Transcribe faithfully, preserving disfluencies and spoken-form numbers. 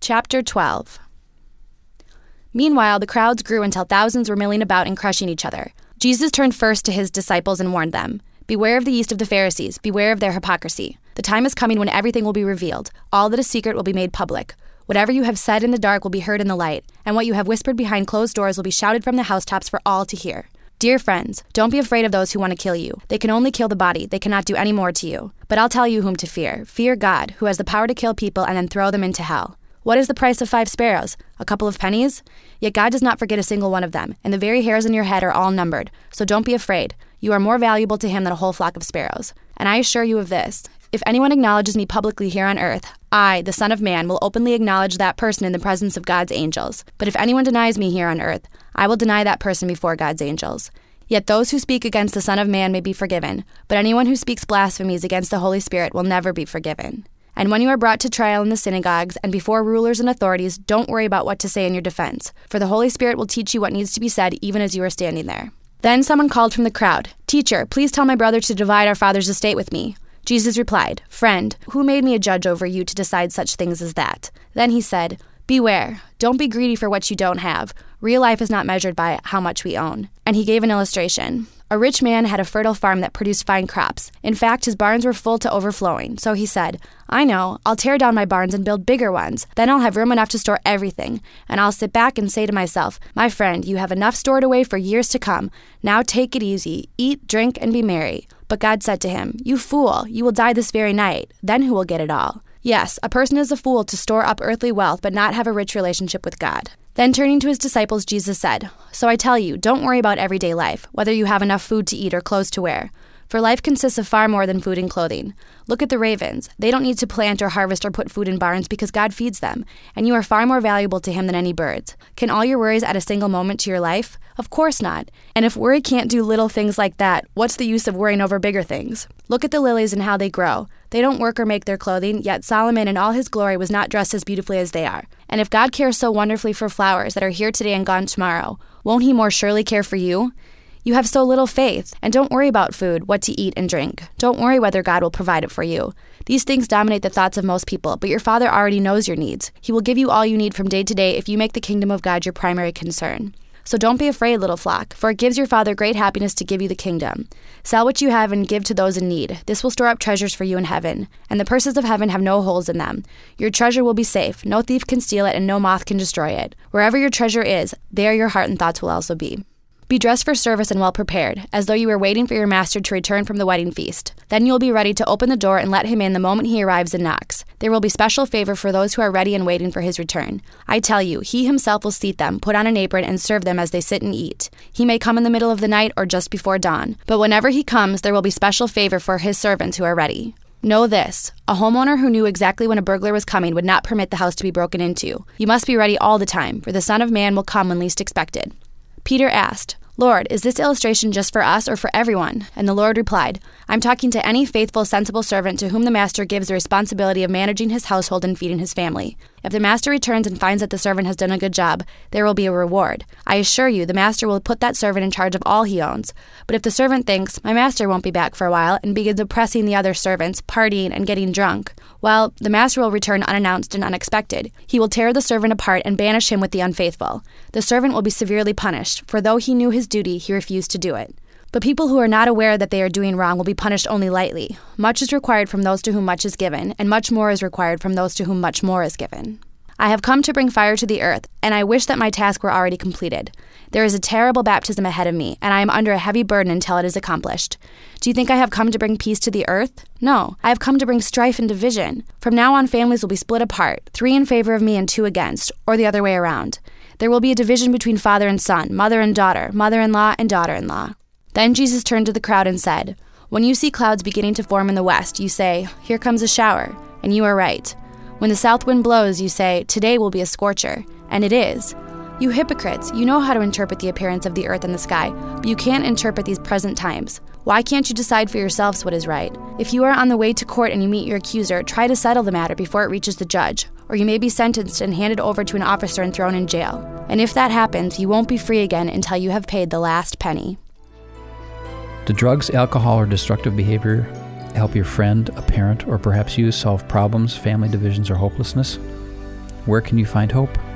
Chapter twelve. Meanwhile, the crowds grew until thousands were milling about and crushing each other. Jesus turned first to his disciples and warned them, "Beware of the yeast of the Pharisees, beware of their hypocrisy. The time is coming when everything will be revealed. All that is secret will be made public. Whatever you have said in the dark will be heard in the light, and what you have whispered behind closed doors will be shouted from the housetops for all to hear." Dear friends, don't be afraid of those who want to kill you. They can only kill the body. They cannot do any more to you. But I'll tell you whom to fear. Fear God, who has the power to kill people and then throw them into hell. What is the price of five sparrows? A couple of pennies? Yet God does not forget a single one of them, and the very hairs on your head are all numbered. So don't be afraid. You are more valuable to him than a whole flock of sparrows. And I assure you of this, if anyone acknowledges me publicly here on earth, I, the Son of Man, will openly acknowledge that person in the presence of God's angels. But if anyone denies me here on earth, I will deny that person before God's angels. Yet those who speak against the Son of Man may be forgiven, but anyone who speaks blasphemies against the Holy Spirit will never be forgiven. And when you are brought to trial in the synagogues and before rulers and authorities, don't worry about what to say in your defense, for the Holy Spirit will teach you what needs to be said even as you are standing there. Then someone called from the crowd, "Teacher, please tell my brother to divide our father's estate with me." Jesus replied, "Friend, who made me a judge over you to decide such things as that?" Then he said, "Beware, don't be greedy for what you don't have. Real life is not measured by how much we own." And he gave an illustration. A rich man had a fertile farm that produced fine crops. In fact, his barns were full to overflowing. So he said, "I know, I'll tear down my barns and build bigger ones. Then I'll have room enough to store everything. And I'll sit back and say to myself, 'My friend, you have enough stored away for years to come. Now take it easy, eat, drink, and be merry.' But God said to him, 'You fool, you will die this very night. Then who will get it all?' Yes, a person is a fool to store up earthly wealth but not have a rich relationship with God." Then turning to his disciples, Jesus said, "So I tell you, don't worry about everyday life, whether you have enough food to eat or clothes to wear. For life consists of far more than food and clothing. Look at the ravens. They don't need to plant or harvest or put food in barns because God feeds them, and you are far more valuable to him than any birds. Can all your worries add a single moment to your life? Of course not. And if worry can't do little things like that, what's the use of worrying over bigger things? Look at the lilies and how they grow. They don't work or make their clothing, yet Solomon in all his glory was not dressed as beautifully as they are. And if God cares so wonderfully for flowers that are here today and gone tomorrow, won't he more surely care for you? You have so little faith, and don't worry about food, what to eat and drink. Don't worry whether God will provide it for you. These things dominate the thoughts of most people, but your Father already knows your needs. He will give you all you need from day to day if you make the kingdom of God your primary concern. So don't be afraid, little flock, for it gives your Father great happiness to give you the kingdom. Sell what you have and give to those in need. This will store up treasures for you in heaven, and the purses of heaven have no holes in them. Your treasure will be safe. No thief can steal it, and no moth can destroy it. Wherever your treasure is, there your heart and thoughts will also be. Be dressed for service and well prepared, as though you were waiting for your master to return from the wedding feast. Then you will be ready to open the door and let him in the moment he arrives and knocks. There will be special favor for those who are ready and waiting for his return. I tell you, he himself will seat them, put on an apron, and serve them as they sit and eat. He may come in the middle of the night or just before dawn, but whenever he comes, there will be special favor for his servants who are ready. Know this, a homeowner who knew exactly when a burglar was coming would not permit the house to be broken into. You must be ready all the time, for the Son of Man will come when least expected." Peter asked, "Lord, is this illustration just for us or for everyone?" And the Lord replied, "I'm talking to any faithful, sensible servant to whom the master gives the responsibility of managing his household and feeding his family. If the master returns and finds that the servant has done a good job, there will be a reward. I assure you, the master will put that servant in charge of all he owns. But if the servant thinks, 'My master won't be back for a while,' and begins oppressing the other servants, partying and getting drunk, well, the master will return unannounced and unexpected. He will tear the servant apart and banish him with the unfaithful. The servant will be severely punished, for though he knew his duty, he refused to do it. But people who are not aware that they are doing wrong will be punished only lightly. Much is required from those to whom much is given, and much more is required from those to whom much more is given. I have come to bring fire to the earth, and I wish that my task were already completed. There is a terrible baptism ahead of me, and I am under a heavy burden until it is accomplished. Do you think I have come to bring peace to the earth? No, I have come to bring strife and division. From now on, families will be split apart, three in favor of me and two against, or the other way around. There will be a division between father and son, mother and daughter, mother-in-law and daughter-in-law." Then Jesus turned to the crowd and said, "When you see clouds beginning to form in the west, you say, 'Here comes a shower,' and you are right. When the south wind blows, you say, 'Today will be a scorcher,' and it is. You hypocrites, you know how to interpret the appearance of the earth and the sky, but you can't interpret these present times. Why can't you decide for yourselves what is right? If you are on the way to court and you meet your accuser, try to settle the matter before it reaches the judge, or you may be sentenced and handed over to an officer and thrown in jail. And if that happens, you won't be free again until you have paid the last penny." Do drugs, alcohol, or destructive behavior help your friend, a parent, or perhaps you solve problems, family divisions, or hopelessness? where can you find hope?